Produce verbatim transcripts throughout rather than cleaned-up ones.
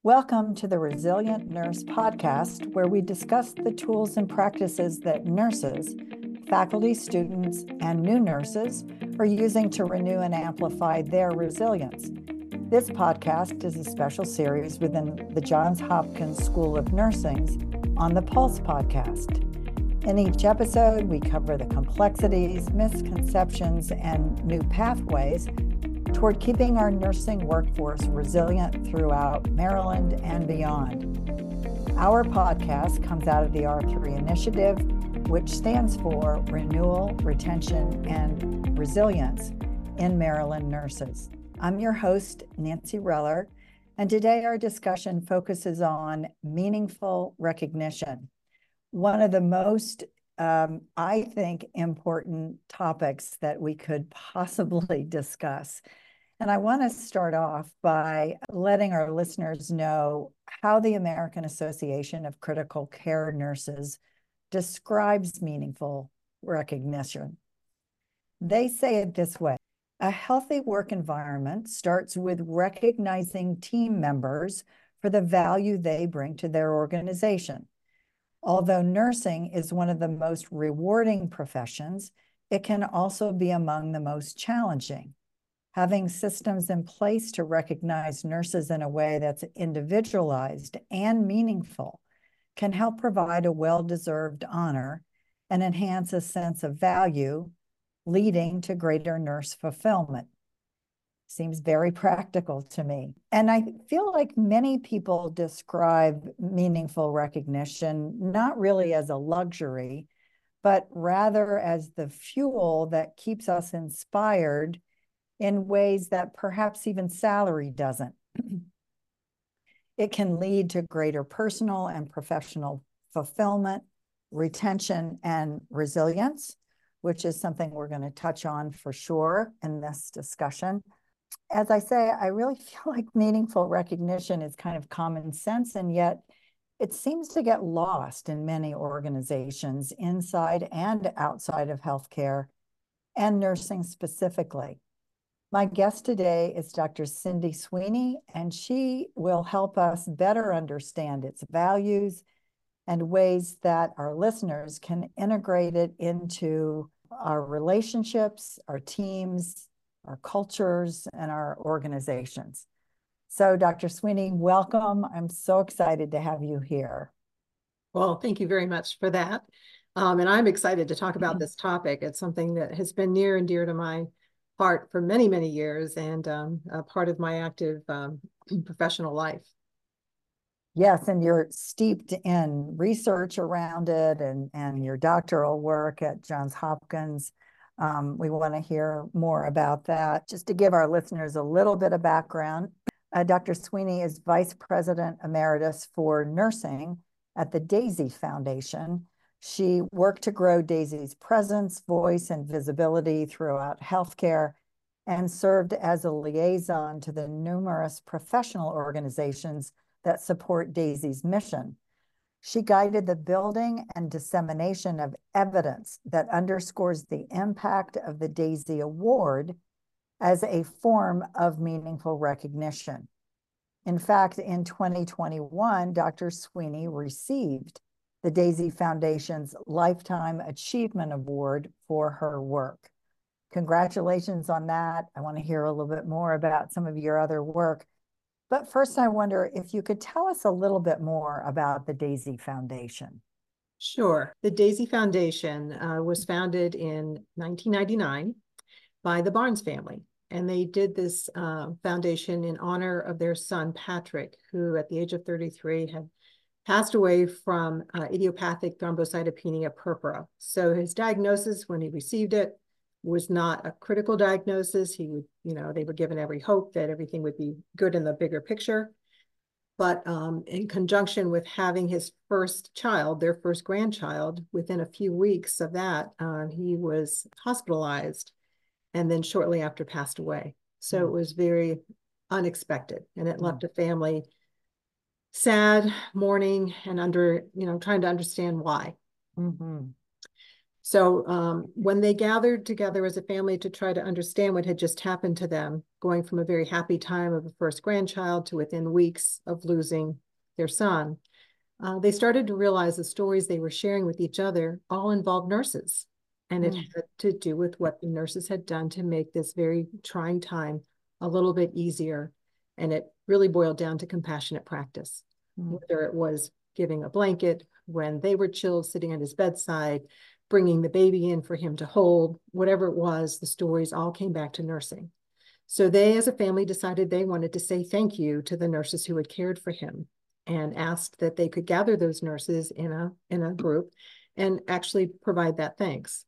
Welcome to the Resilient Nurse podcast, where we discuss the tools and practices that nurses, faculty, students, and new nurses are using to renew and amplify their resilience. This podcast is a special series within the Johns Hopkins School of Nursing's On the Pulse podcast. In each episode, we cover the complexities, misconceptions, and new pathways toward keeping our nursing workforce resilient throughout Maryland and beyond. Our podcast comes out of the R three Initiative, which stands for Renewal, Retention, and Resilience in Maryland Nurses. I'm your host, Nancy Reller, and today our discussion focuses on meaningful recognition. One of the most, um, I think, important topics that we could possibly discuss. And I want to start off by letting our listeners know how the American Association of Critical Care Nurses describes meaningful recognition. They say it this way: a healthy work environment starts with recognizing team members for the value they bring to their organization. Although nursing is one of the most rewarding professions, it can also be among the most challenging. Having systems in place to recognize nurses in a way that's individualized and meaningful can help provide a well-deserved honor and enhance a sense of value, leading to greater nurse fulfillment. Seems very practical to me. And I feel like many people describe meaningful recognition not really as a luxury, but rather as the fuel that keeps us inspired in ways that perhaps even salary doesn't. It can lead to greater personal and professional fulfillment, retention, and resilience, which is something we're going to touch on for sure in this discussion. As I say, I really feel like meaningful recognition is kind of common sense, and yet it seems to get lost in many organizations inside and outside of healthcare and nursing specifically. My guest today is Doctor Cindy Sweeney, and she will help us better understand its values and ways that our listeners can integrate it into our relationships, our teams, our cultures, and our organizations. So, Doctor Sweeney, welcome. I'm so excited to have you here. Well, thank you very much for that. Um, and I'm excited to talk about this topic. It's something that has been near and dear to my heart for many, many years, and um, a part of my active um, professional life. Yes, and you're steeped in research around it and, and your doctoral work at Johns Hopkins. Um, we want to hear more about that. Just to give our listeners a little bit of background, uh, Doctor Sweeney is Vice President Emeritus for Nursing at the DAISY Foundation. She worked to grow DAISY's presence, voice, and visibility throughout healthcare and served as a liaison to the numerous professional organizations that support DAISY's mission. She guided the building and dissemination of evidence that underscores the impact of the DAISY Award as a form of meaningful recognition. In fact, in twenty twenty-one, Doctor Sweeney received the DAISY Foundation's Lifetime Achievement Award for her work. Congratulations on that. I want to hear a little bit more about some of your other work. But first, I wonder if you could tell us a little bit more about the DAISY Foundation. Sure. The DAISY Foundation uh, was founded in nineteen ninety-nine by the Barnes family. And they did this uh, foundation in honor of their son, Patrick, who at the age of thirty-three had passed away from uh, idiopathic thrombocytopenia purpura. So his diagnosis when he received it was not a critical diagnosis. He would, you know, they were given every hope that everything would be good in the bigger picture. But um, in conjunction with having his first child, their first grandchild, within a few weeks of that, uh, he was hospitalized and then shortly after passed away. So mm-hmm. It was very unexpected, and it mm-hmm. left a family sad, mourning, and under, you know, trying to understand why. Mm-hmm. So um, when they gathered together as a family to try to understand what had just happened to them, going from a very happy time of a first grandchild to within weeks of losing their son, uh, they started to realize the stories they were sharing with each other all involved nurses. And it Mm. had to do with what the nurses had done to make this very trying time a little bit easier. And it really boiled down to compassionate practice, Mm. whether it was giving a blanket when they were chilled, sitting at his bedside, bringing the baby in for him to hold, whatever it was, the stories all came back to nursing. So they, as a family, decided they wanted to say thank you to the nurses who had cared for him, and asked that they could gather those nurses in a, in a group and actually provide that thanks.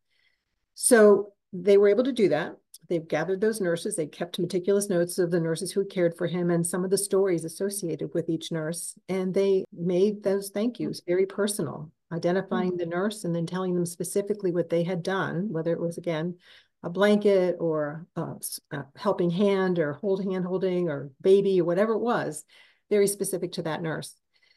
So they were able to do that. They've gathered those nurses. They kept meticulous notes of the nurses who cared for him and some of the stories associated with each nurse. And they made those thank yous very personal, identifying the nurse and then telling them specifically what they had done, whether it was, again, a blanket or a, a helping hand or hold hand holding or baby or whatever it was, very specific to that nurse.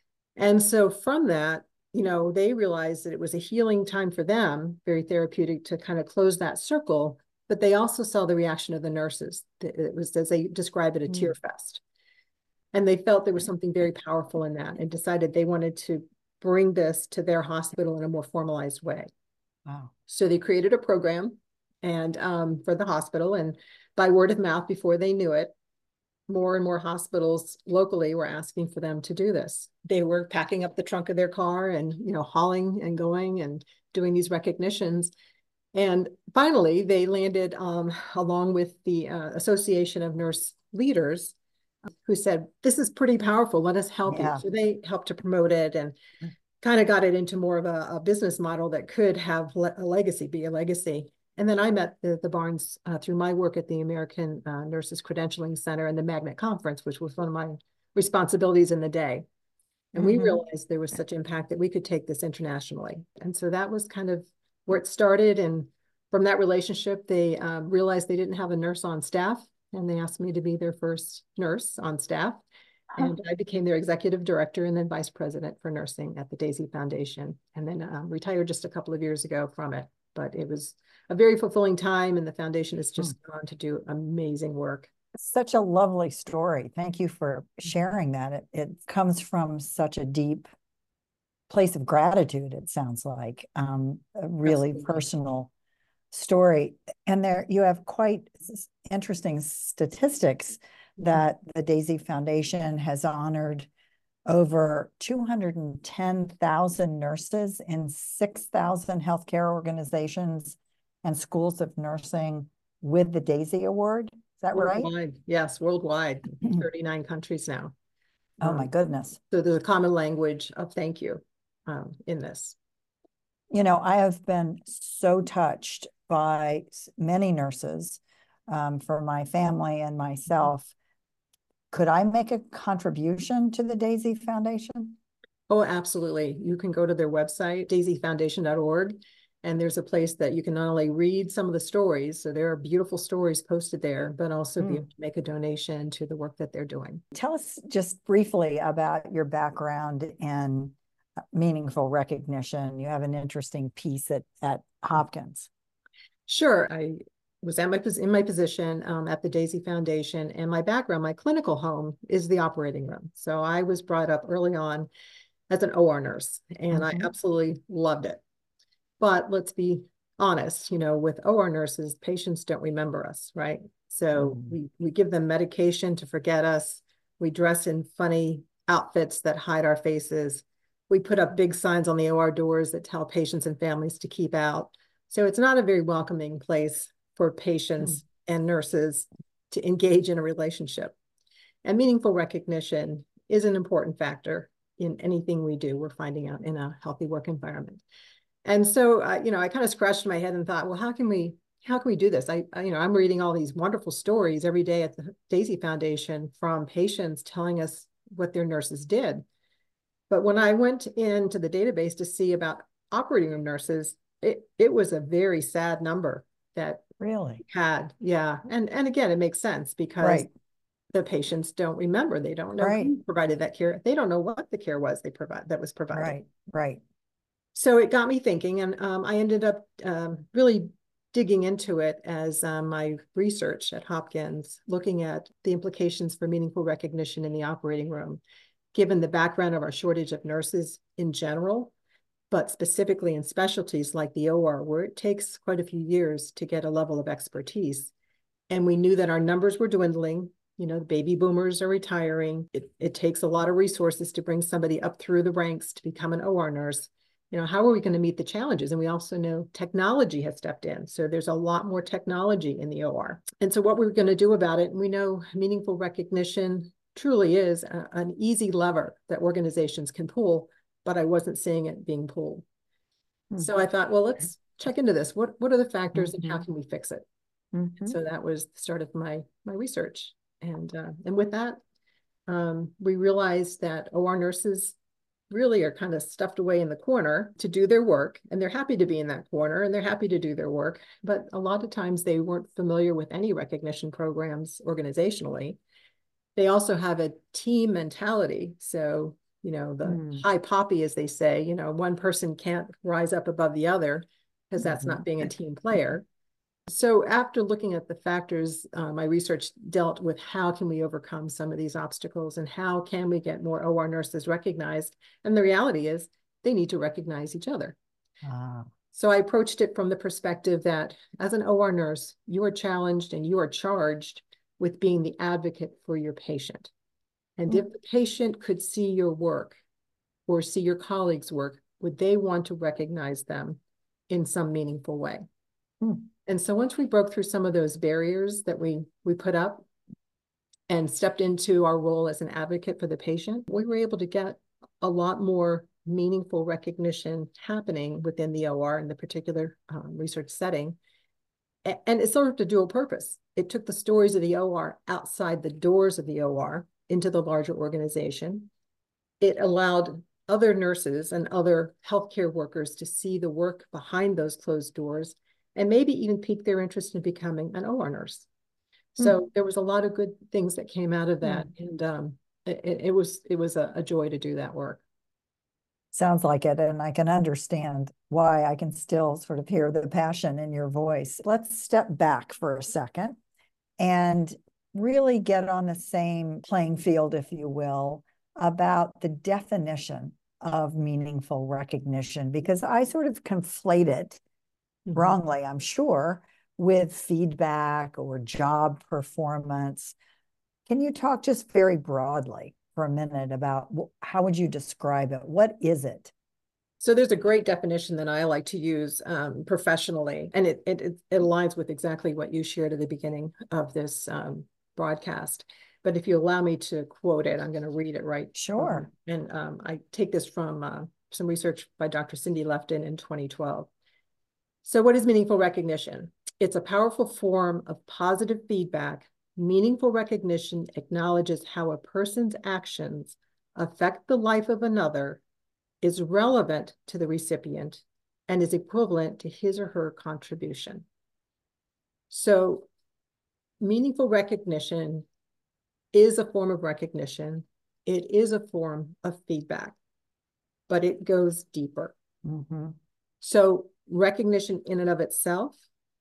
And so from that, you know, they realized that it was a healing time for them, very therapeutic to kind of close that circle, but they also saw the reaction of the nurses. It was, as they describe it, a mm. tear fest. And they felt there was something very powerful in that and decided they wanted to bring this to their hospital in a more formalized way. Wow. So they created a program and um, for the hospital, and by word of mouth, before they knew it, more and more hospitals locally were asking for them to do this. They were packing up the trunk of their car and, you know, hauling and going and doing these recognitions. And finally, they landed um, along with the uh, Association of Nurse Leaders, who said, this is pretty powerful, let us help yeah. you. So they helped to promote it and kind of got it into more of a, a business model that could have le a legacy, be a legacy. And then I met the, the Barnes uh, through my work at the American uh, Nurses Credentialing Center and the Magnet Conference, which was one of my responsibilities in the day. And mm-hmm. we realized there was such impact that we could take this internationally. And so that was kind of where it started. And from that relationship, they um, realized they didn't have a nurse on staff, and they asked me to be their first nurse on staff. And I became their executive director and then vice president for nursing at the Daisy Foundation, and then um, retired just a couple of years ago from it. But it was a very fulfilling time, and the foundation has just mm. gone to do amazing work. Such a lovely story. Thank you for sharing that. It, it comes from such a deep place of gratitude, it sounds like, um, a really Absolutely. personal story. And there you have quite interesting statistics that the Daisy Foundation has honored over two hundred ten thousand nurses in six thousand healthcare organizations and schools of nursing with the Daisy Award. Is that worldwide. right? Yes, worldwide, thirty-nine countries now. Oh um, my goodness. So there's a common language of thank you um, in this. You know, I have been so touched by many nurses um, for my family and myself. Could I make a contribution to the Daisy Foundation? Oh, absolutely. You can go to their website, daisy foundation dot org, and there's a place that you can not only read some of the stories, so there are beautiful stories posted there, but also mm. be able to make a donation to the work that they're doing. Tell us just briefly about your background in meaningful recognition. You have an interesting piece at, at Hopkins. Sure. I was at my, in my position um, at the Daisy Foundation, and my background, my clinical home is the operating room. So I was brought up early on as an O R nurse, and mm-hmm. I absolutely loved it. But let's be honest, you know, with O R nurses, patients don't remember us, right? So mm-hmm. we, we give them medication to forget us. We dress in funny outfits that hide our faces. We put up big signs on the O R doors that tell patients and families to keep out. So it's not a very welcoming place for patients mm. and nurses to engage in a relationship. And meaningful recognition is an important factor in anything we do, we're finding out, in a healthy work environment. And so, uh, you know, I kind of scratched my head and thought, well, how can we, how can we do this? I, I, you know, I'm reading all these wonderful stories every day at the Daisy Foundation from patients telling us what their nurses did. But when I went into the database to see about operating room nurses, it, it was a very sad number that really had. Yeah. And, and again, it makes sense because right. the patients don't remember. They don't know right. who provided that care. They don't know what the care was they provide that was provided. Right. Right. So it got me thinking, and um, I ended up um, really digging into it as um, my research at Hopkins, looking at the implications for meaningful recognition in the operating room, given the background of our shortage of nurses in general, but specifically in specialties like the O R, where it takes quite a few years to get a level of expertise. And we knew that our numbers were dwindling. You know, the baby boomers are retiring. It, it takes a lot of resources to bring somebody up through the ranks to become an O R nurse. You know, how are we going to meet the challenges? And we also know technology has stepped in. So there's a lot more technology in the O R. And so what we're going to do about it, and we know meaningful recognition truly is a, an easy lever that organizations can pull, but I wasn't seeing it being pulled. Mm-hmm. So I thought, well, let's check into this. What, what are the factors mm-hmm. and how can we fix it? Mm-hmm. So that was the start of my, my research. And, uh, and with that, um, we realized that O R nurses really are kind of stuffed away in the corner to do their work. And they're happy to be in that corner and they're happy to do their work. But a lot of times they weren't familiar with any recognition programs organizationally. They also have a team mentality. So, you know, the mm. high poppy, as they say, you know, one person can't rise up above the other because that's mm-hmm. not being a team player. So after looking at the factors, uh, my research dealt with how can we overcome some of these obstacles and how can we get more O R nurses recognized? And the reality is they need to recognize each other. Ah. So I approached it from the perspective that as an O R nurse, you are challenged and you are charged with being the advocate for your patient. And mm. if the patient could see your work or see your colleagues' work, would they want to recognize them in some meaningful way? Mm. And so once we broke through some of those barriers that we, we put up and stepped into our role as an advocate for the patient, we were able to get a lot more meaningful recognition happening within the O R in the particular um, research setting. And it served a dual purpose. It took the stories of the O R outside the doors of the O R into the larger organization. It allowed other nurses and other healthcare workers to see the work behind those closed doors and maybe even pique their interest in becoming an O R nurse. So mm. there was a lot of good things that came out of that. Mm. And um, it, it was, it was a, a joy to do that work. Sounds like it. And I can understand why. I can still sort of hear the passion in your voice. Let's step back for a second and really get on the same playing field, if you will, about the definition of meaningful recognition, because I sort of conflate it mm-hmm. wrongly, I'm sure, with feedback or job performance. Can you talk just very broadly for a minute about how would you describe it? What is it? So there's a great definition that I like to use um, professionally, and it, it, it aligns with exactly what you shared at the beginning of this um, broadcast. But if you allow me to quote it, I'm going to read it right. Sure. Um, and um, I take this from uh, some research by Doctor Cindy Lefton in twenty twelve. So what is meaningful recognition? It's a powerful form of positive feedback. Meaningful recognition acknowledges how a person's actions affect the life of another, is relevant to the recipient, and is equivalent to his or her contribution. So meaningful recognition is a form of recognition. It is a form of feedback, but it goes deeper. Mm-hmm. So recognition in and of itself,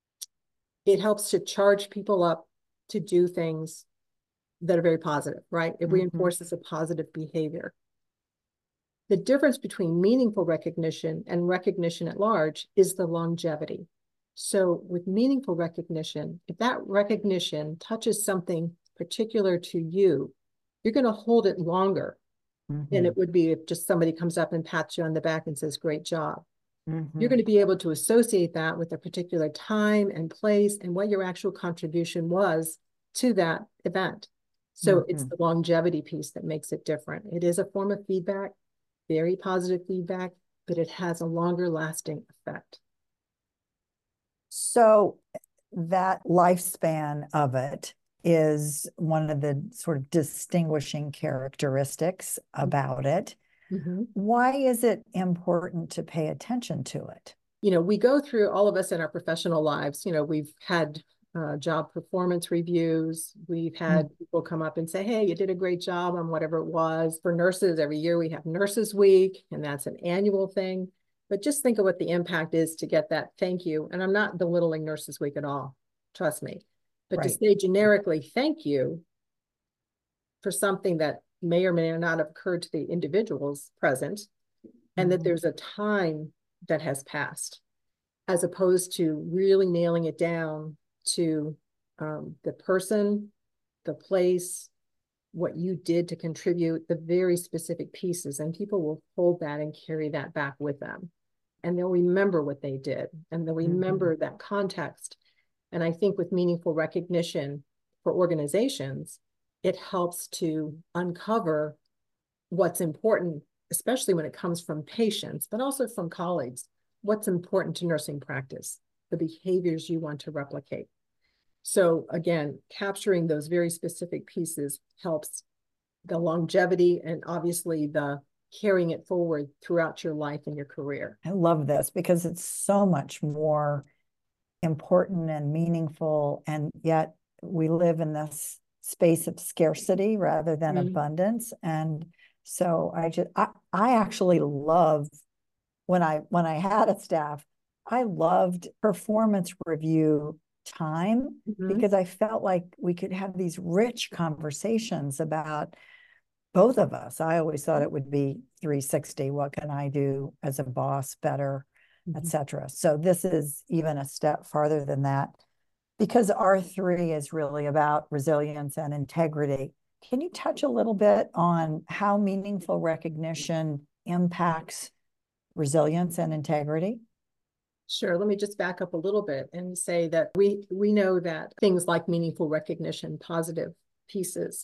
it helps to charge people up to do things that are very positive, right? It mm-hmm. reinforces a positive behavior. The difference between meaningful recognition and recognition at large is the longevity. So with meaningful recognition, if that recognition touches something particular to you, you're going to hold it longer mm-hmm. than it would be if just somebody comes up and pats you on the back and says, great job. Mm-hmm. You're going to be able to associate that with a particular time and place and what your actual contribution was to that event. So mm-hmm. it's the longevity piece that makes it different. It is a form of feedback, very positive feedback, but it has a longer lasting effect. So that lifespan of it is one of the sort of distinguishing characteristics about it. Mm-hmm. Why is it important to pay attention to it? You know, we go through, all of us in our professional lives, you know, we've had uh, job performance reviews. We've had mm-hmm. people come up and say, hey, you did a great job on whatever it was. For nurses, every year we have Nurses Week, and that's an annual thing. But just think of what the impact is to get that thank you. And I'm not belittling Nurses Week at all, trust me. But right. to say generically thank you for something that may or may not have occurred to the individuals present, and mm-hmm. that there's a time that has passed, as opposed to really nailing it down to um, the person, the place, what you did to contribute, the very specific pieces. And people will hold that and carry that back with them. And they'll remember what they did, and they'll remember mm-hmm. that context. And I think with meaningful recognition for organizations, it helps to uncover what's important, especially when it comes from patients, but also from colleagues. What's important to nursing practice, the behaviors you want to replicate. So again, capturing those very specific pieces helps the longevity and obviously the carrying it forward throughout your life and your career. I love this because it's so much more important and meaningful, and yet we live in this space of scarcity rather than mm-hmm. abundance. And so I just, I, I actually love when I, when I had a staff, I loved performance review time mm-hmm. because I felt like we could have these rich conversations about both of us. I always thought it would be three sixty. What can I do as a boss better, mm-hmm. et cetera. So this is even a step farther than that, because R three is really about resilience and integrity. Can you touch a little bit on how meaningful recognition impacts resilience and integrity? Sure. Let me just back up a little bit and say that we, we know that things like meaningful recognition, positive pieces,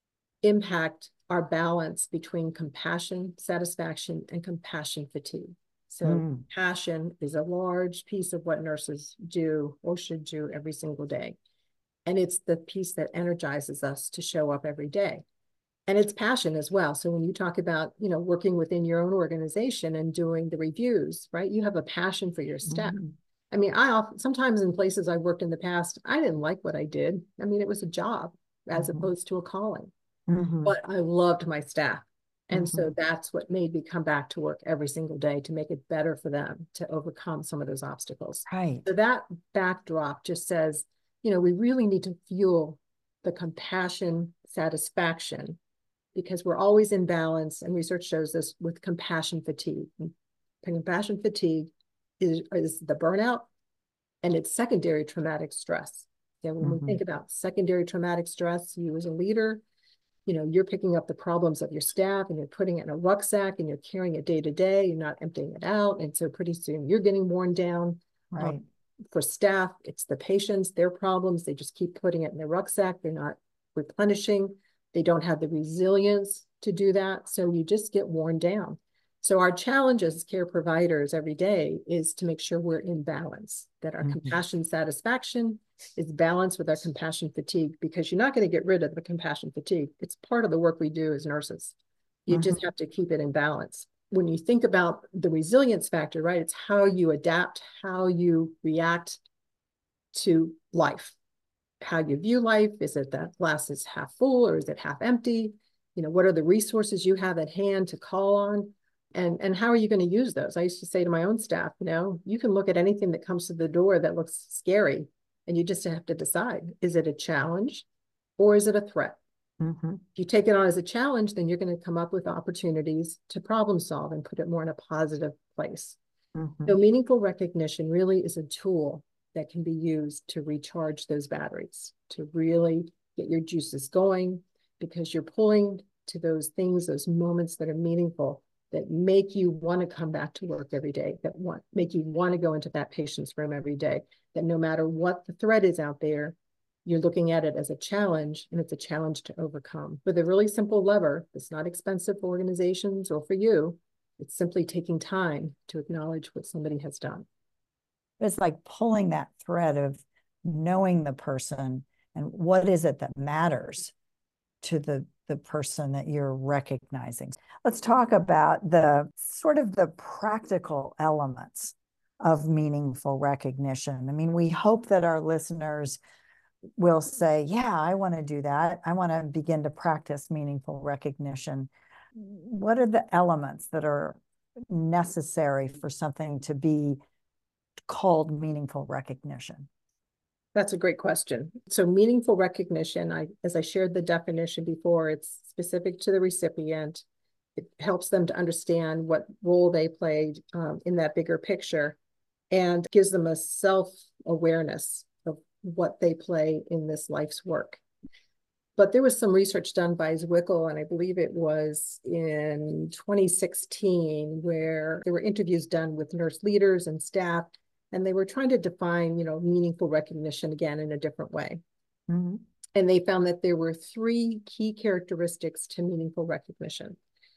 impact our balance between compassion, satisfaction, and compassion fatigue. So mm. passion is a large piece of what nurses do or should do every single day. And it's the piece that energizes us to show up every day. And it's passion as well. So when you talk about, you know, working within your own organization and doing the reviews, right, you have a passion for your staff. Mm. I mean, I often, sometimes in places I've worked in the past, I didn't like what I did. I mean, it was a job as mm-hmm. opposed to a calling. Mm-hmm. But I loved my staff. And mm-hmm. so that's what made me come back to work every single day to make it better for them to overcome some of those obstacles. Right. So that backdrop just says, you know, we really need to fuel the compassion, satisfaction, because we're always in balance. And research shows this with compassion fatigue. And compassion fatigue is, is the burnout, and it's secondary traumatic stress. Yeah, when mm-hmm. we think about secondary traumatic stress, you as a leader, you know, you're picking up the problems of your staff and you're putting it in a rucksack and you're carrying it day to day. You're not emptying it out. And so pretty soon you're getting worn down. Right. Um, for staff, it's the patients, their problems. They just keep putting it in their rucksack. They're not replenishing. They don't have the resilience to do that. So you just get worn down. So our challenge as care providers every day is to make sure we're in balance, that our mm-hmm. compassion satisfaction is balanced with our compassion fatigue, because you're not going to get rid of the compassion fatigue. It's part of the work we do as nurses. You mm-hmm. just have to keep it in balance. When you think about the resilience factor, right, it's how you adapt, how you react to life, how you view life. Is it that glass is half full or is it half empty? You know, what are the resources you have at hand to call on? And, and how are you going to use those? I used to say to my own staff, you know, you can look at anything that comes to the door that looks scary, and you just have to decide, is it a challenge or is it a threat? Mm-hmm. If you take it on as a challenge, then you're going to come up with opportunities to problem solve and put it more in a positive place. Mm-hmm. So meaningful recognition really is a tool that can be used to recharge those batteries, to really get your juices going, because you're pulling to those things, those moments that are meaningful, that make you want to come back to work every day, that want make you want to go into that patient's room every day, that no matter what the threat is out there, you're looking at it as a challenge, and it's a challenge to overcome. With a really simple lever that's not expensive for organizations or for you, it's simply taking time to acknowledge what somebody has done. It's like pulling that thread of knowing the person and what is it that matters to the the person that you're recognizing. Let's talk about the sort of the practical elements of meaningful recognition. I mean, we hope that our listeners will say, yeah, I want to do that. I want to begin to practice meaningful recognition. What are the elements that are necessary for something to be called meaningful recognition? That's a great question. So meaningful recognition, I, as I shared the definition before, it's specific to the recipient. It helps them to understand what role they played um, in that bigger picture, and gives them a self-awareness of what they play in this life's work. But there was some research done by Zwickel, and I believe it was in twenty sixteen, where there were interviews done with nurse leaders and staff, and they were trying to define, you know, meaningful recognition again in a different way. Mm-hmm. And they found that there were three key characteristics to meaningful recognition.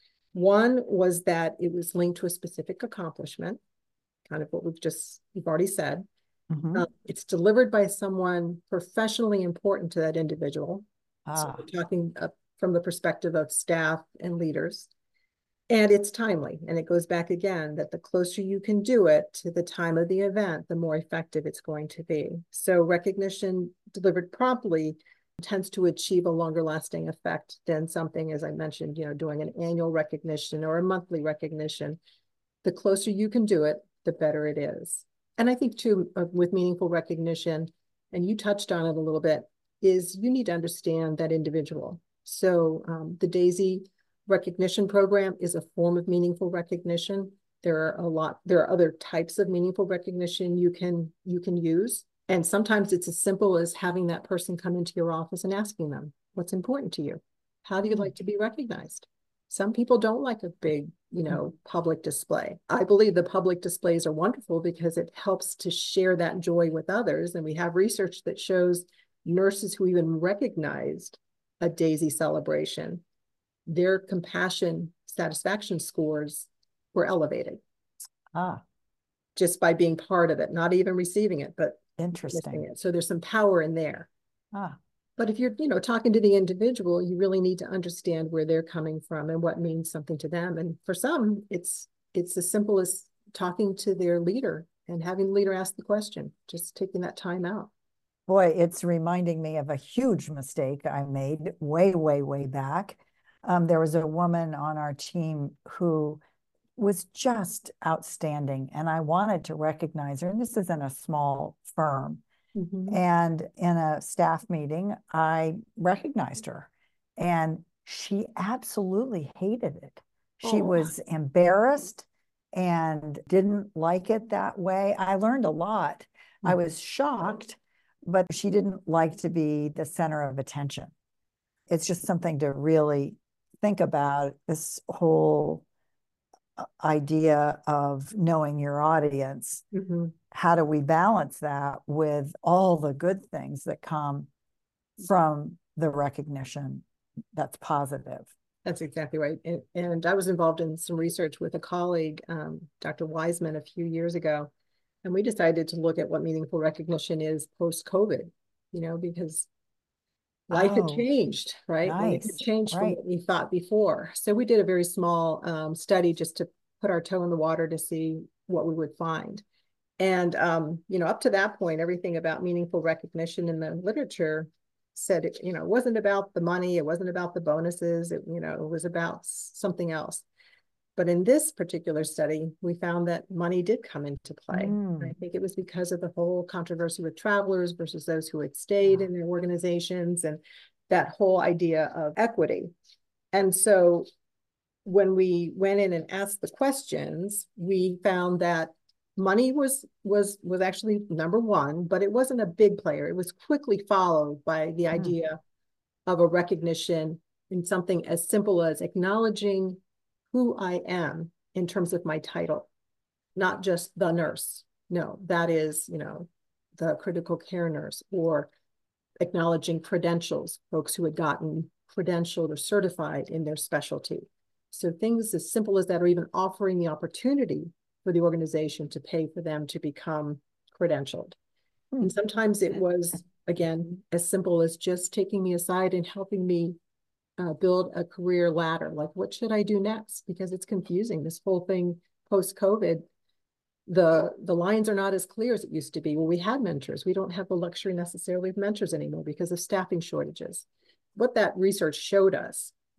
One was that it was linked to a specific accomplishment, kind of what we've just, we've already said. Mm-hmm. Uh, it's delivered by someone professionally important to that individual. Ah. So we're talking uh, from the perspective of staff and leaders. And it's timely. And it goes back again that the closer you can do it to the time of the event, the more effective it's going to be. So recognition delivered promptly tends to achieve a longer lasting effect than something, as I mentioned, you know, doing an annual recognition or a monthly recognition. The closer you can do it, the better it is. And I think too, uh, with meaningful recognition, and you touched on it a little bit, is you need to understand that individual. So um, the DAISY recognition program is a form of meaningful recognition. There are a lot, there are other types of meaningful recognition you can, you can use. And sometimes it's as simple as having that person come into your office and asking them, what's important to you? How do you like to be recognized? Some people don't like a big, you know, public display. I believe the public displays are wonderful because it helps to share that joy with others. And we have research that shows nurses who even recognized a DAISY celebration, their compassion satisfaction scores were elevated. Ah. Just by being part of it, not even receiving it, but interesting. It. So there's some power in there. Ah. But if you're, you know, talking to the individual, you really need to understand where they're coming from and what means something to them. And for some, it's it's as simple as talking to their leader and having the leader ask the question, just taking that time out. Boy, it's reminding me of a huge mistake I made way, way, way back. Um, there was a woman on our team who was just outstanding, and I wanted to recognize her. And this is in a small firm. Mm-hmm. And in a staff meeting, I recognized her, and she absolutely hated it. She oh. was embarrassed and didn't like it that way. I learned a lot. Mm-hmm. I was shocked, but she didn't like to be the center of attention. It's just something to really think about, this whole idea of knowing your audience. Mm-hmm. How do we balance that with all the good things that come from the recognition that's positive? That's exactly right. And, and I was involved in some research with a colleague, um, Doctor Wiseman, a few years ago. And we decided to look at what meaningful recognition is post-COVID, you know, because life oh, had changed, right? Nice. And it had changed right. from what we thought before. So we did a very small um, study just to put our toe in the water to see what we would find. And, um, you know, up to that point, everything about meaningful recognition in the literature said, it, you know, it wasn't about the money. It wasn't about the bonuses. It, you know, it was about something else. But in this particular study, we found that money did come into play. Mm. I think it was because of the whole controversy with travelers versus those who had stayed yeah. in their organizations, and that whole idea of equity. And so when we went in and asked the questions, we found that money was was was actually number one, but it wasn't a big player. It was quickly followed by the mm. idea of a recognition in something as simple as acknowledging who I am in terms of my title, not just the nurse. No, that is, you know, the critical care nurse, or acknowledging credentials, folks who had gotten credentialed or certified in their specialty. So things as simple as that, or even offering the opportunity for the organization to pay for them to become credentialed. Hmm. And sometimes it was, again, as simple as just taking me aside and helping me Uh, build a career ladder. Like, what should I do next? Because it's confusing. This whole thing post-COVID, the the lines are not as clear as it used to be. Well, we had mentors. We don't have the luxury necessarily of mentors anymore because of staffing shortages. What that research showed us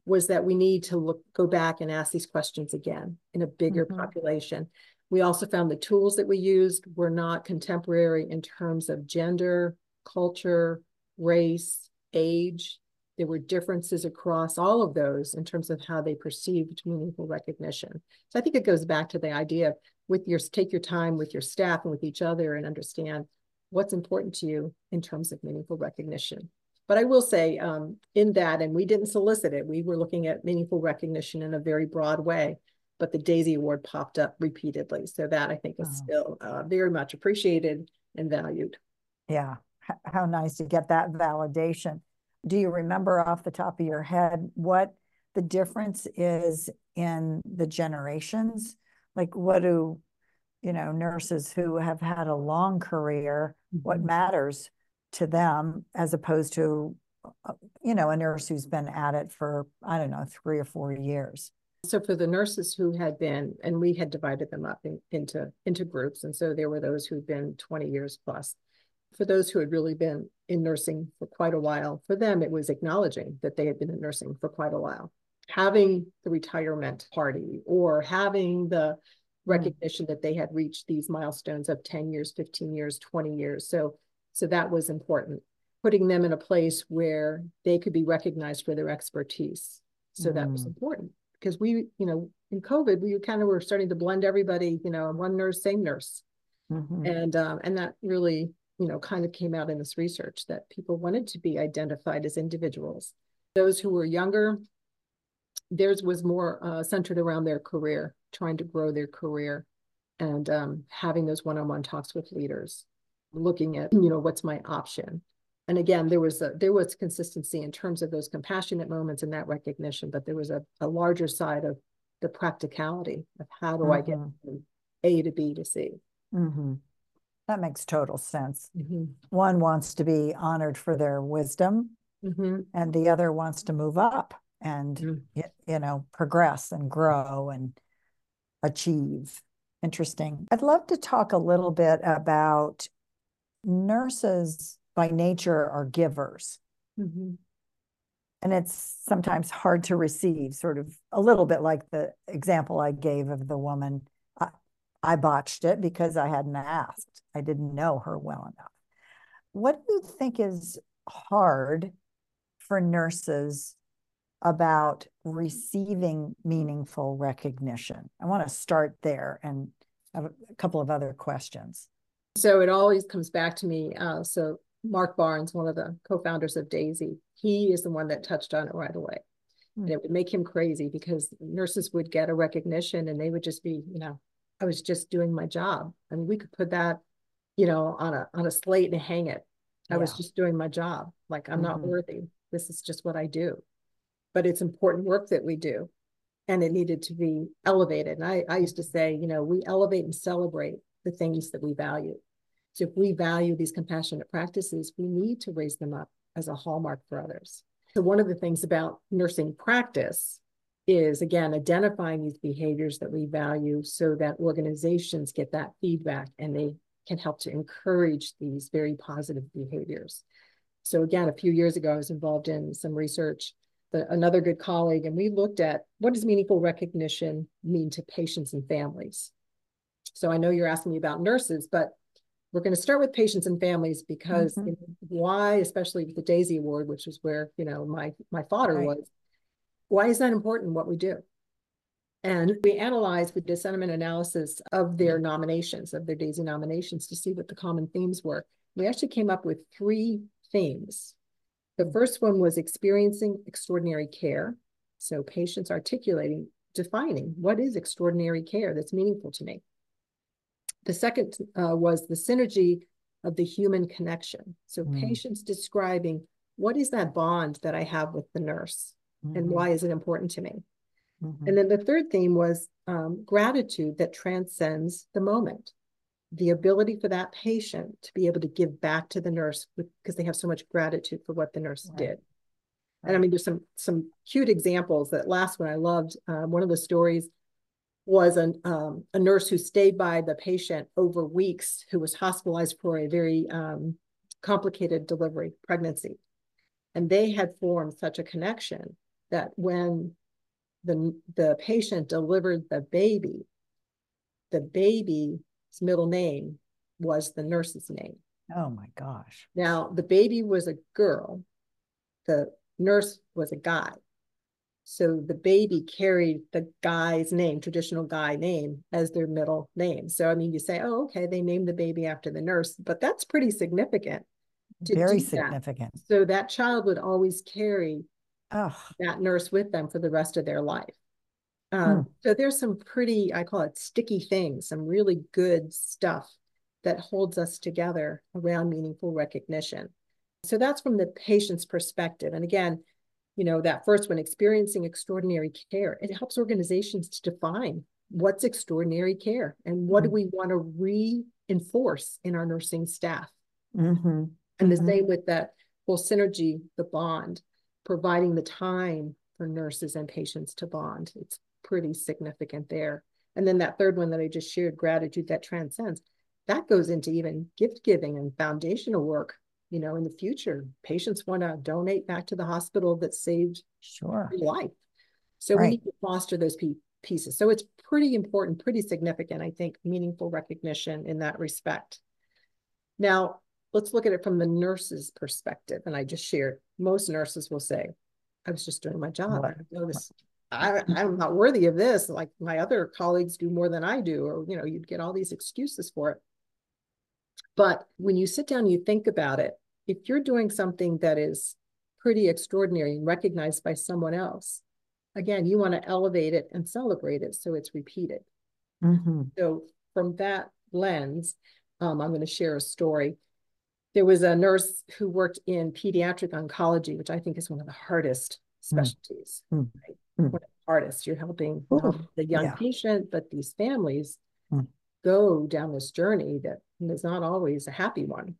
was that we need to look, go back and ask these questions again in a bigger Mm-hmm. population. We also found the tools that we used were not contemporary in terms of gender, culture, race, age. There were differences across all of those in terms of how they perceived meaningful recognition. So I think it goes back to the idea of with your, take your time with your staff and with each other and understand what's important to you in terms of meaningful recognition. But I will say um, in that, and we didn't solicit it, we were looking at meaningful recognition in a very broad way, but the DAISY Award popped up repeatedly. So that I think is oh. still uh, very much appreciated and valued. Yeah, H- how nice to get that validation. Do you remember off the top of your head what the difference is in the generations? Like what do, you know, nurses who have had a long career, mm-hmm. what matters to them as opposed to, you know, a nurse who's been at it for, I don't know, three or four years? So for the nurses who had been, and we had divided them up in, into, into groups. And so there were those who'd been twenty years plus. For those who had really been in nursing for quite a while, for them, it was acknowledging that they had been in nursing for quite a while. Having the retirement party or having the recognition mm. that they had reached these milestones of ten years, fifteen years, twenty years. So, so that was important. Putting them in a place where they could be recognized for their expertise. So mm. that was important because we, you know, in COVID, we kind of were starting to blend everybody, you know, one nurse, same nurse. Mm-hmm. And, um, and that really, you know, kind of came out in this research that people wanted to be identified as individuals. Those who were younger, theirs was more uh, centered around their career, trying to grow their career and um, having those one-on-one talks with leaders, looking at, you know, what's my option? And again, there was a, there was consistency in terms of those compassionate moments and that recognition, but there was a, a larger side of the practicality of how do mm-hmm. I get from A to B to C. Mm-hmm. That makes total sense. Mm-hmm. One wants to be honored for their wisdom, mm-hmm. and the other wants to move up and, mm-hmm. you know, progress and grow and achieve. Interesting. I'd love to talk a little bit about nurses by nature are givers. Mm-hmm. And it's sometimes hard to receive, sort of a little bit like the example I gave of the woman. I, I botched it because I hadn't asked. I didn't know her well enough. What do you think is hard for nurses about receiving meaningful recognition? I want to start there and have a couple of other questions. So it always comes back to me. Uh, so Mark Barnes, one of the co-founders of DAISY, he is the one that touched on it right away. Mm. And it would make him crazy because nurses would get a recognition and they would just be, you know, I was just doing my job. I mean, we could put that, you know, on a on a slate and hang it. I yeah. was just doing my job. Like, I'm mm-hmm. not worthy. This is just what I do. But it's important work that we do. And it needed to be elevated. And I, I used to say, you know, we elevate and celebrate the things that we value. So if we value these compassionate practices, we need to raise them up as a hallmark for others. So one of the things about nursing practice is, again, identifying these behaviors that we value so that organizations get that feedback and they can help to encourage these very positive behaviors. So again, a few years ago, I was involved in some research, but another good colleague, and we looked at what does meaningful recognition mean to patients and families. So I know you're asking me about nurses, but we're going to start with patients and families because mm-hmm. you know, why, especially with the DAISY Award, which is where, you know, my, my fodder right. was, why is that important what we do? And we analyzed, we did sentiment analysis of their nominations, of their DAISY nominations to see what the common themes were. We actually came up with three themes. The first one was experiencing extraordinary care. So patients articulating, defining what is extraordinary care that's meaningful to me. The second uh, was the synergy of the human connection. So mm. patients describing what is that bond that I have with the nurse mm-hmm. and why is it important to me? Mm-hmm. And then the third theme was um, gratitude that transcends the moment. The ability for that patient to be able to give back to the nurse with, because they have so much gratitude for what the nurse right. did. Right. And I mean, there's some, some cute examples. That last one I loved. Uh, one of the stories was an, um, a nurse who stayed by the patient over weeks, who was hospitalized for a very um, complicated delivery, pregnancy. And they had formed such a connection that when the, the patient delivered the baby, the baby's middle name was the nurse's name. Oh my gosh. Now, the baby was a girl, the nurse was a guy. So the baby carried the guy's name, traditional guy name, as their middle name. So, I mean, you say, oh, okay, they named the baby after the nurse, but that's pretty significant to Very do that. significant. So that child would always carry Oh. that nurse with them for the rest of their life. Um, Hmm. So there's some pretty, I call it sticky things, some really good stuff that holds us together around meaningful recognition. So that's from the patient's perspective. And again, you know, that first one, experiencing extraordinary care, it helps organizations to define what's extraordinary care and what mm-hmm. do we want to reinforce in our nursing staff. Mm-hmm. And the mm-hmm. same with that whole synergy, the bond, providing the time for nurses and patients to bond. It's pretty significant there. And then that third one that I just shared, gratitude that transcends, that goes into even gift giving and foundational work. You know, in the future, patients want to donate back to the hospital that saved sure. their life. So right. we need to foster those pieces. So it's pretty important, pretty significant, I think, meaningful recognition in that respect. Now, let's look at it from the nurse's perspective. And I just shared, most nurses will say, I was just doing my job. I, was, I, I'm not worthy of this. Like my other colleagues do more than I do, or, you know, you'd get all these excuses for it. But when you sit down and you think about it, if you're doing something that is pretty extraordinary and recognized by someone else, again, you want to elevate it and celebrate it so it's repeated. Mm-hmm. So from that lens, um, I'm going to share a story. There was a nurse who worked in pediatric oncology, which I think is one of the hardest specialties. Mm. Right? Mm. One of the hardest. You're helping Ooh, not the young yeah. patient, but these families mm. go down this journey that is not always a happy one.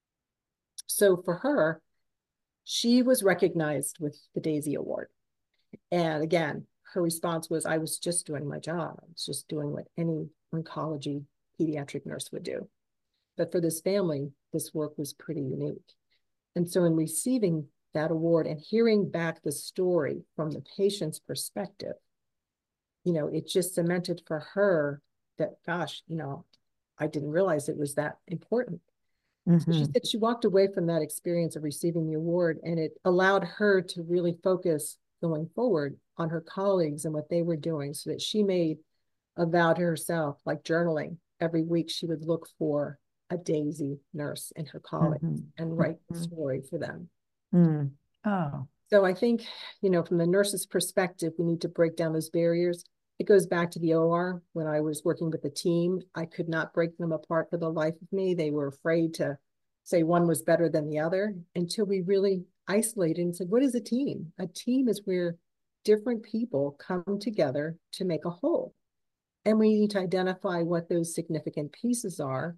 So for her, she was recognized with the Daisy Award. And again, her response was, I was just doing my job. I was just doing what any oncology pediatric nurse would do. But for this family, this work was pretty unique. And so in receiving that award and hearing back the story from the patient's perspective, you know, it just cemented for her that, gosh, you know, I didn't realize it was that important. Mm-hmm. So she said she walked away from that experience of receiving the award, and it allowed her to really focus going forward on her colleagues and what they were doing, so that she made a vow to herself, like journaling. Every week she would look for a Daisy nurse and her colleagues mm-hmm. and write mm-hmm. the story for them. Mm. Oh. So I think, you know, from the nurse's perspective, we need to break down those barriers. It goes back to the O R. When I was working with a team, I could not break them apart for the life of me. They were afraid to say one was better than the other until we really isolated and said, what is a team? A team is where different people come together to make a whole. And we need to identify what those significant pieces are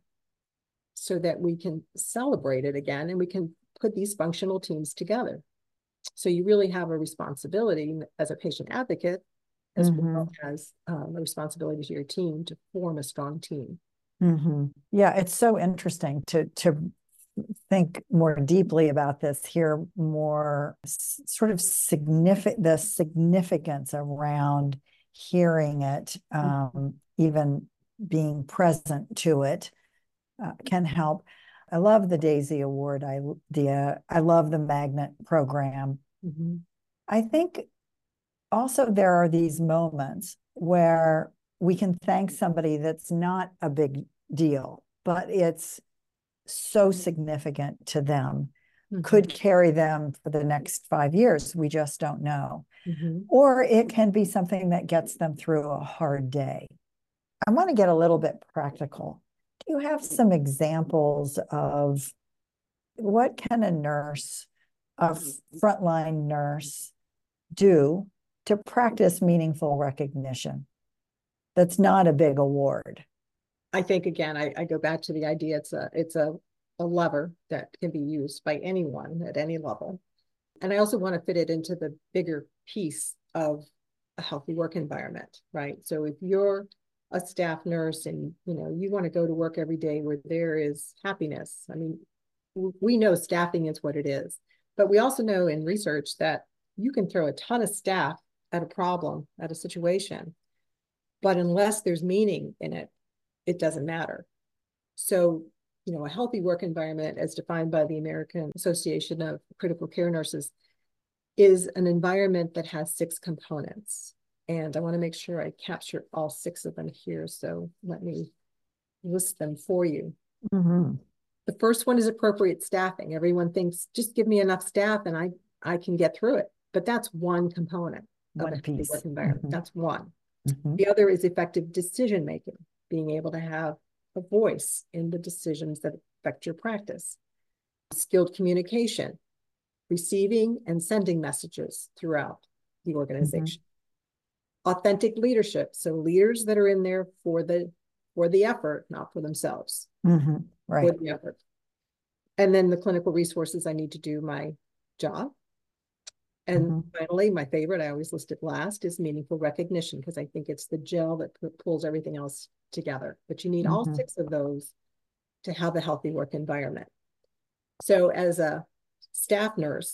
so that we can celebrate it again and we can put these functional teams together. So you really have a responsibility as a patient advocate, as mm-hmm. well as um, a responsibility to your team to form a strong team. Mm-hmm. Yeah, it's so interesting to to think more deeply about this, hear more s- sort of significant, the significance around hearing it, um, mm-hmm. even being present to it uh, can help. I love the Daisy Award. I the uh, I love the Magnet program. Mm-hmm. I think also there are these moments where we can thank somebody that's not a big deal, but it's so significant to them, mm-hmm. could carry them for the next five years. We just don't know. Mm-hmm. Or it can be something that gets them through a hard day. I want to get a little bit practical. Do you have some examples of what can a nurse, a frontline nurse, do to practice meaningful recognition that's not a big award? I think, again, I, I go back to the idea it's a it's a, a lever that can be used by anyone at any level. And I also want to fit it into the bigger piece of a healthy work environment, right? So if you're a staff nurse and you know you want to go to work every day where there is happiness, I mean, we know staffing is what it is, but we also know in research that you can throw a ton of staff at a problem, at a situation, but unless there's meaning in it, it doesn't matter. So, you know, a healthy work environment, as defined by the American Association of Critical Care Nurses, is an environment that has six components. And I want to make sure I capture all six of them here. So let me list them for you. Mm-hmm. The first one is appropriate staffing. Everyone thinks, just give me enough staff and I, I can get through it. But that's one component one of a piece. work environment. Mm-hmm. That's one. Mm-hmm. The other is effective decision-making, being able to have a voice in the decisions that affect your practice. Skilled communication, receiving and sending messages throughout the organization. Mm-hmm. Authentic leadership, so leaders that are in there for the for the effort, not for themselves. Mm-hmm. Right. For the effort. And then the clinical resources, I need to do my job. And mm-hmm. finally, my favorite, I always list it last, is meaningful recognition, because I think it's the gel that pulls everything else together. But you need mm-hmm. all six of those to have a healthy work environment. So as a staff nurse,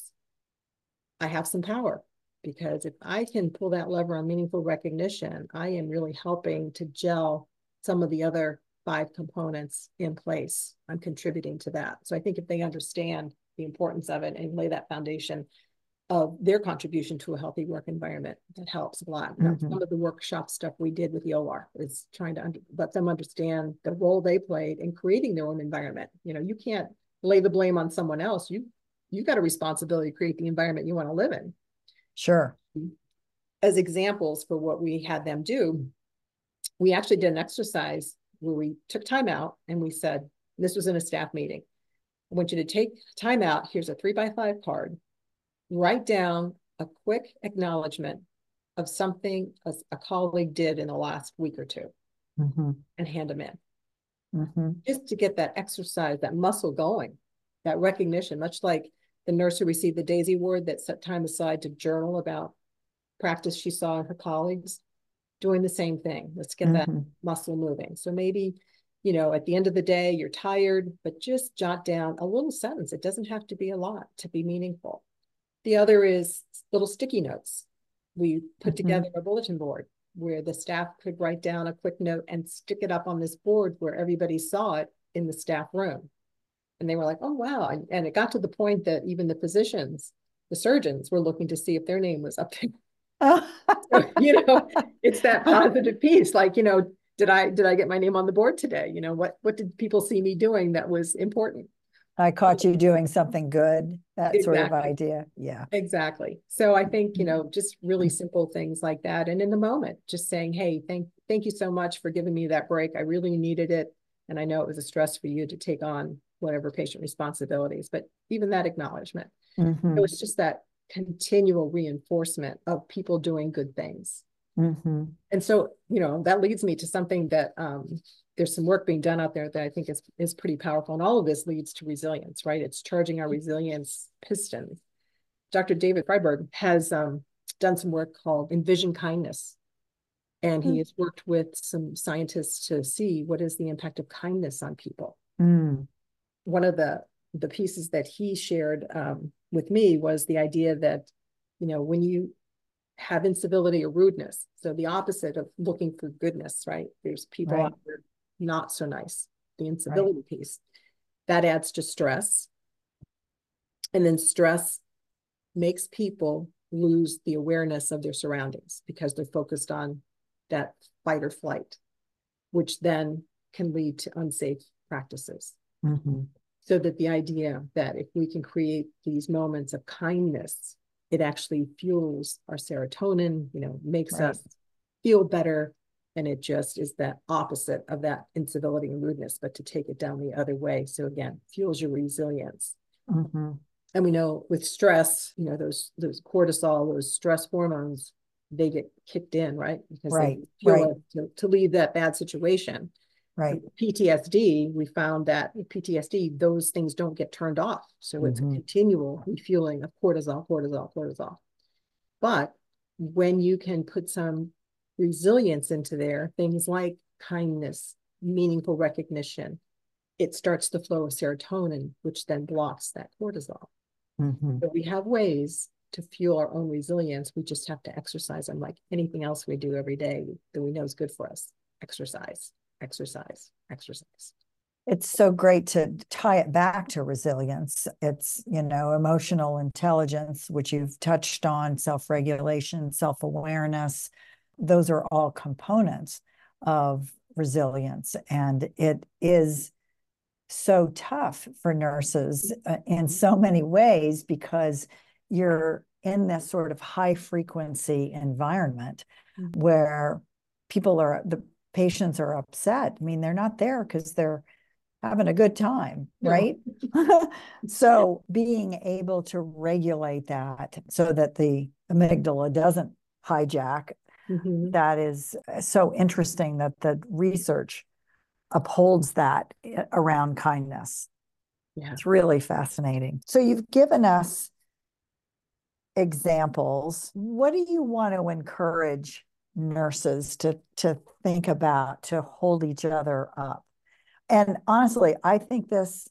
I have some power, because if I can pull that lever on meaningful recognition, I am really helping to gel some of the other five components in place. I'm contributing to that. So I think if they understand the importance of it and lay that foundation of their contribution to a healthy work environment, that helps a lot. Mm-hmm. Some of the workshop stuff we did with the O R is trying to under, let them understand the role they played in creating their own environment. You know, you can't lay the blame on someone else. You, you got a responsibility to create the environment you want to live in. Sure. As examples for what we had them do, we actually did an exercise where we took time out and we said, this was in a staff meeting, I want you to take time out. Here's a three by five card. Write down a quick acknowledgement of something a, a colleague did in the last week or two, mm-hmm. and hand them in. Mm-hmm. Just to get that exercise, that muscle going, that recognition, much like the nurse who received the Daisy Award that set time aside to journal about practice she saw in her colleagues, doing the same thing. Let's get mm-hmm. that muscle moving. So maybe, you know, at the end of the day, you're tired, but just jot down a little sentence. It doesn't have to be a lot to be meaningful. The other is little sticky notes. We put mm-hmm. together a bulletin board where the staff could write down a quick note and stick it up on this board where everybody saw it in the staff room. And they were like, oh, wow. And, and it got to the point that even the physicians, the surgeons, were looking to see if their name was up there. So, you know, it's that positive piece. Like, you know, did I did I get my name on the board today? You know, what what did people see me doing that was important? I caught you doing something good, that exactly. sort of idea. Yeah, exactly. So I think, you know, just really simple things like that. And in the moment, just saying, hey, thank, thank you so much for giving me that break. I really needed it. And I know it was a stress for you to take on whatever patient responsibilities, but even that acknowledgement, mm-hmm. it was just that continual reinforcement of people doing good things. Mm-hmm. And so, you know, that leads me to something that um, there's some work being done out there that I think is, is pretty powerful. And all of this leads to resilience, right? It's charging our resilience pistons. Doctor David Freiberg has um, done some work called Envision Kindness. And mm. he has worked with some scientists to see what is the impact of kindness on people. Mm. One of the, the pieces that he shared um, with me was the idea that, you know, when you have incivility or rudeness, so the opposite of looking for goodness, right? There's people right. out there not so nice, the incivility right. piece, that adds to stress. And then stress makes people lose the awareness of their surroundings because they're focused on that fight or flight, which then can lead to unsafe practices. Mm-hmm. So that the idea that if we can create these moments of kindness, it actually fuels our serotonin, you know, makes right. us feel better. And it just is that opposite of that incivility and rudeness, but to take it down the other way. So again, fuels your resilience. Mm-hmm. And we know with stress, you know, those, those cortisol, those stress hormones, they get kicked in, right? Because right. they fuel right. us to, to leave that bad situation. Right. P T S D, we found that with P T S D, those things don't get turned off. So mm-hmm. it's a continual refueling of cortisol, cortisol, cortisol. But when you can put some resilience into there, things like kindness, meaningful recognition, it starts the flow of serotonin, which then blocks that cortisol. Mm-hmm. So we have ways to fuel our own resilience. We just have to exercise them like anything else we do every day that we know is good for us. Exercise, exercise, exercise. It's so great to tie it back to resilience. It's, you know, emotional intelligence, which you've touched on, self-regulation, self-awareness. Those are all components of resilience. And it is so tough for nurses uh, in so many ways, because you're in this sort of high frequency environment mm-hmm. where people are, the patients are upset. I mean, they're not there because they're having a good time, right? No. So being able to regulate that so that the amygdala doesn't hijack, mm-hmm. that is so interesting that the research upholds that around kindness. Yeah. It's really fascinating. So you've given us examples. What do you want to encourage nurses to, to think about, to hold each other up? And honestly, I think this,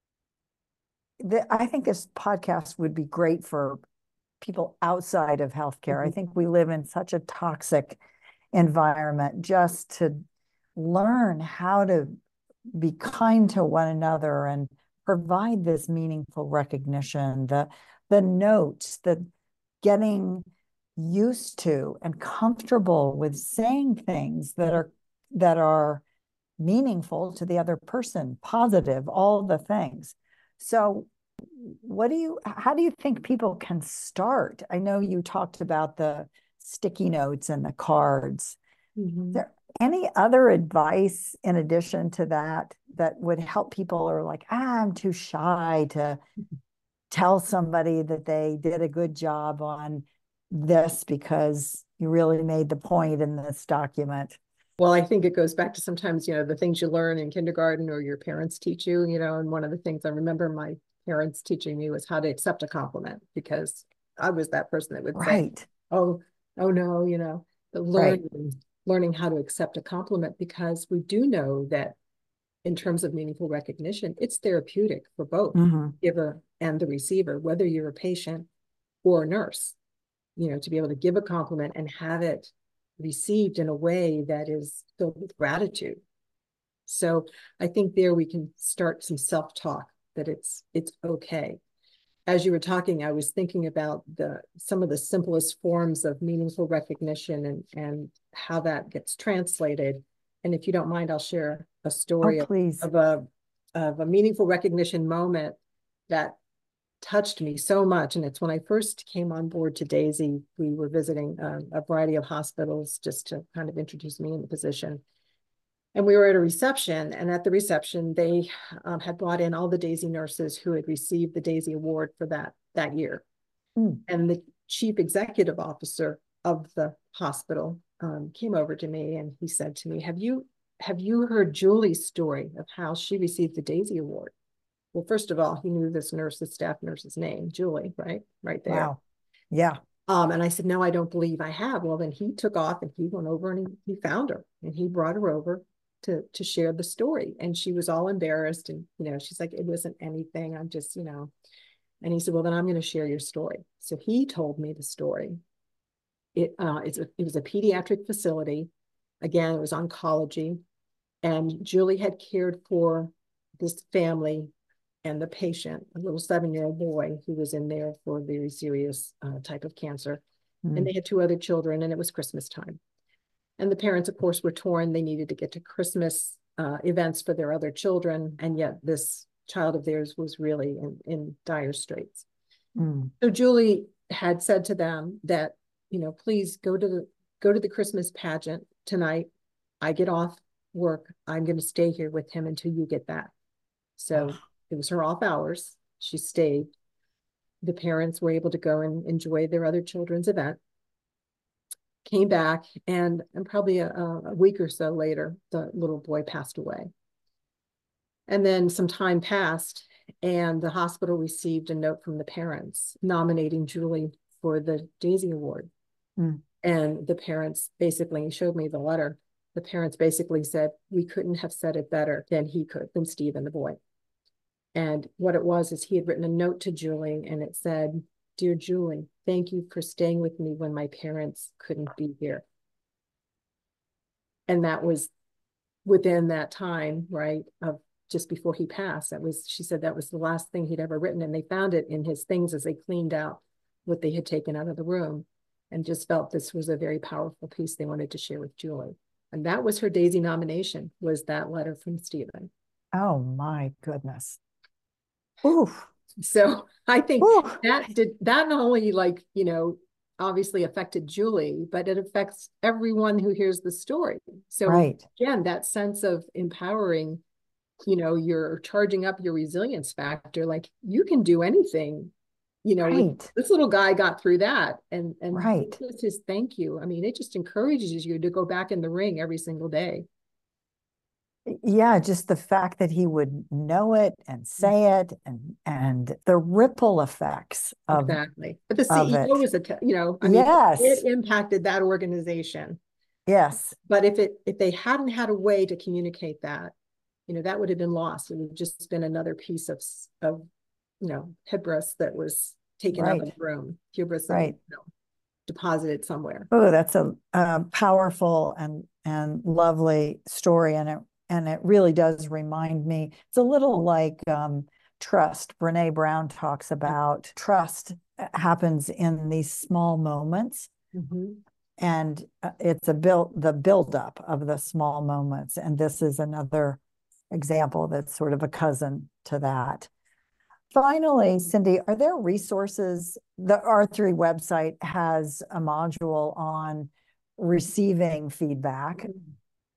the, I think this podcast would be great for people outside of healthcare. Mm-hmm. I think we live in such a toxic environment. Just to learn how to be kind to one another and provide this meaningful recognition, the, the notes, the getting used to and comfortable with saying things that are, that are meaningful to the other person, positive, all the things. So what do you, how do you think people can start? I know you talked about the sticky notes and the cards. Mm-hmm. Is there any other advice in addition to that that would help people who are like, ah, I'm too shy to tell somebody that they did a good job on this because you really made the point in this document? Well, I think it goes back to sometimes, you know, the things you learn in kindergarten or your parents teach you, you know, and one of the things I remember my parents teaching me was how to accept a compliment, because I was that person that would right. say, oh, oh no, you know, but learning, right. learning how to accept a compliment, because we do know that in terms of meaningful recognition, it's therapeutic for both mm-hmm. the giver and the receiver, whether you're a patient or a nurse, you know, to be able to give a compliment and have it received in a way that is filled with gratitude. So I think there we can start some self-talk that it's it's okay. As you were talking, I was thinking about the some of the simplest forms of meaningful recognition and, and how that gets translated. And if you don't mind, I'll share a story oh, please. Of, of a of a meaningful recognition moment that touched me so much. And it's when I first came on board to Daisy. We were visiting a, a variety of hospitals just to kind of introduce me in the position. And we were at a reception, and at the reception, they um, had brought in all the Daisy nurses who had received the Daisy Award for that, that year. Mm. And the chief executive officer of the hospital um, came over to me and he said to me, have you, have you heard Julie's story of how she received the Daisy Award? Well, first of all, he knew this nurse, the staff nurse's name, Julie, right? Right there. Wow. Yeah. Um, and I said, no, I don't believe I have. Well, then he took off and he went over and he, he found her and he brought her over to, to share the story. And she was all embarrassed. And, you know, she's like, it wasn't anything. I'm just, you know, and he said, well, then I'm going to share your story. So he told me the story. It, uh, it's a, it was a pediatric facility. Again, it was oncology. And Julie had cared for this family and the patient, a little seven-year-old boy who was in there for a very serious uh, type of cancer. Mm. And they had two other children, and it was Christmas time. And the parents, of course, were torn. They needed to get to Christmas uh, events for their other children. And yet this child of theirs was really in, in dire straits. Mm. So Julie had said to them that, you know, please go to the, go to the Christmas pageant tonight. I get off work. I'm going to stay here with him until you get back. So oh. It was her off hours. She stayed. The parents were able to go and enjoy their other children's event. Came back, and, and probably a, a week or so later, the little boy passed away. And then some time passed, and the hospital received a note from the parents nominating Julie for the Daisy Award. Mm. And the parents basically showed me the letter. The parents basically said, we couldn't have said it better than he could, than Steve and the boy. And what it was is he had written a note to Julie, and it said, dear Julie, thank you for staying with me when my parents couldn't be here. And that was within that time, right, of just before he passed. That was, she said that was the last thing he'd ever written. And they found it in his things as they cleaned out what they had taken out of the room, and just felt this was a very powerful piece they wanted to share with Julie. And that was her Daisy nomination, was that letter from Stephen. Oh my goodness. Ooh. So I think Ooh. that did, that not only, like, you know, obviously affected Julie, but it affects everyone who hears the story. So right. again, that sense of empowering, you know, you're charging up your resilience factor, like you can do anything, you know, right. this little guy got through that. And, and right. this is his thank you. I mean, it just encourages you to go back in the ring every single day. Yeah, just the fact that he would know it and say it, and and the ripple effects of exactly. But the C E O was a, you know, I mean, yes, it impacted that organization. Yes, but if it if they hadn't had a way to communicate that, you know, that would have been lost. It would have just been another piece of of you know hubris that was taken right. out of the room, hubris that right. was, you know, deposited somewhere. Oh, that's a, a powerful and and lovely story, and it and it really does remind me. It's a little like um, trust. Brene Brown talks about trust happens in these small moments, mm-hmm. and it's a build the buildup of the small moments. And this is another example that's sort of a cousin to that. Finally, Cindy, are there resources? The R three website has a module on receiving feedback. Mm-hmm.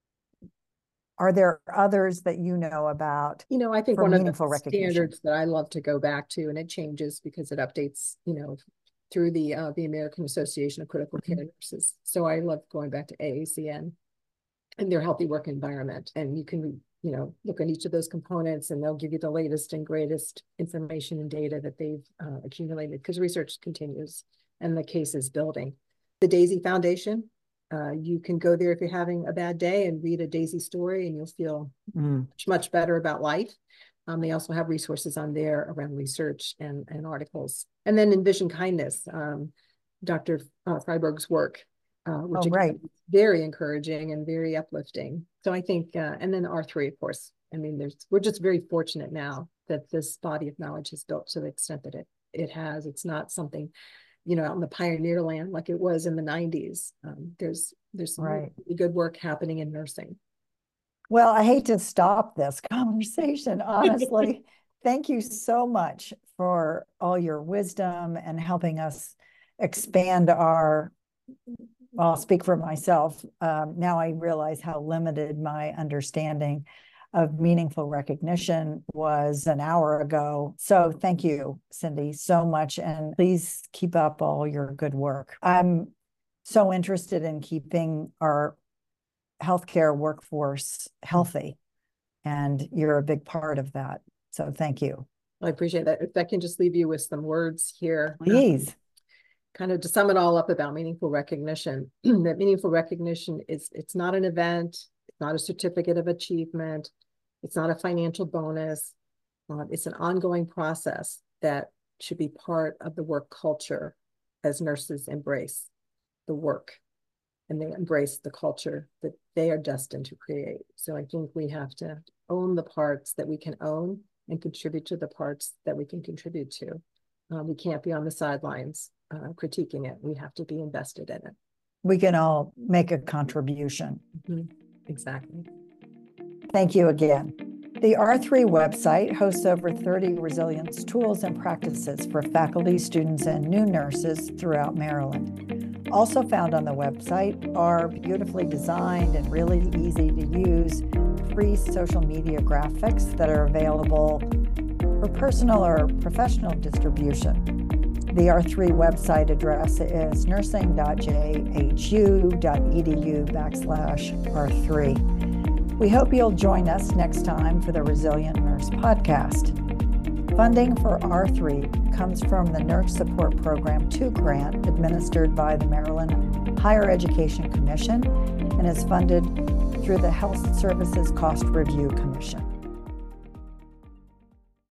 Are there others that you know about? You know, I think one of the standards that I love to go back to, and it changes because it updates, you know, through the uh, the American Association of Critical Care mm-hmm. Nurses. So I love going back to A A C N and their healthy work environment. And you can, you know, look at each of those components, and they'll give you the latest and greatest information and data that they've uh, accumulated, because research continues and the case is building. The Daisy Foundation, uh, you can go there if you're having a bad day and read a Daisy story, and you'll feel mm. much, much better about life. Um, they also have resources on there around research and, and articles. And then Envision Kindness, um, Doctor Uh, Freiberg's work, uh, which oh, right. is very encouraging and very uplifting. So I think, uh, and then R three, of course. I mean, there's we're just very fortunate now that this body of knowledge is built to the extent that it it has. It's not something, you know, out in the pioneer land like it was in the nineties. Um, there's there's some right. really good work happening in nursing. Well, I hate to stop this conversation, honestly. Thank you so much for all your wisdom and helping us expand our, well, I'll speak for myself. Um, now I realize how limited my understanding of meaningful recognition was an hour ago. So thank you, Cindy, so much. And please keep up all your good work. I'm so interested in keeping our healthcare workforce healthy, and you're a big part of that. So thank you. I appreciate that. If I can just leave you with some words here. Please. Um, kind of to sum it all up about meaningful recognition, that meaningful recognition is, it's not an event, it's not a certificate of achievement, it's not a financial bonus. Uh, it's an ongoing process that should be part of the work culture as nurses embrace the work and they embrace the culture that they are destined to create. So I think we have to own the parts that we can own and contribute to the parts that we can contribute to. Uh, we can't be on the sidelines uh, critiquing it. We have to be invested in it. We can all make a contribution. Mm-hmm. Exactly. Thank you again. The R three website hosts over thirty resilience tools and practices for faculty, students, and new nurses throughout Maryland. Also found on the website are beautifully designed and really easy to use free social media graphics that are available for personal or professional distribution. The R three website address is nursing dot j h u dot e d u backslash R three. We hope you'll join us next time for the Resilient Nurse podcast. Funding for R three comes from the Nurse Support Program two grant administered by the Maryland Higher Education Commission and is funded through the Health Services Cost Review Commission.